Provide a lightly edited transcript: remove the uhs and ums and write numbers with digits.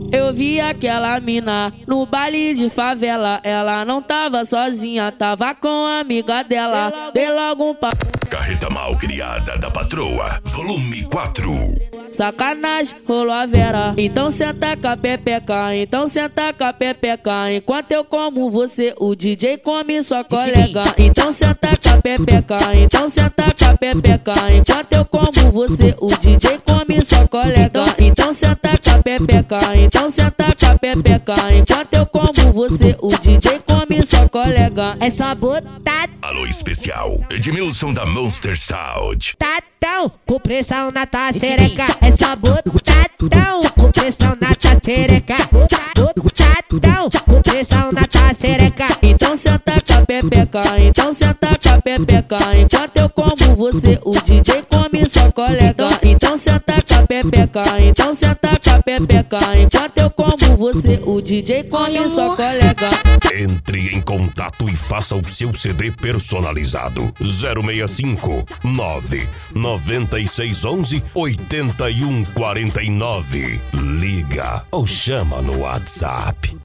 Eu vi aquela mina no baile de favela. Ela não tava sozinha, tava com a amiga dela. Dei logo um papo. Carreta mal criada da patroa, volume 4. Sacanagem, rolou a vera. Então senta com a pepeca, então senta com a pepeca. Enquanto eu como você, o DJ come sua colega. Então senta com a pepeca, então senta com a pepeca. Enquanto eu como você, o DJ come sua colega. Então senta com a pepeca, então senta com a pepeca. Enquanto eu como você, o DJ come sua colega. É só botar. Alô especial, Edmilson da Monster Sound. Tatão, com pressão na tua xereca. É só botatão, com pressão na tua xereca. Botatão, com pressão na tua xereca. Então senta com a pepeca, então senta com a pepeca. Enquanto eu como você, o DJ come sua colega. Então senta com a pepeca, então senta com a pepeca. Enquanto eu como você, o DJ come sua colega. Entre em contato e faça o seu CD personalizado. 065 99611 8149. Liga ou chama no WhatsApp.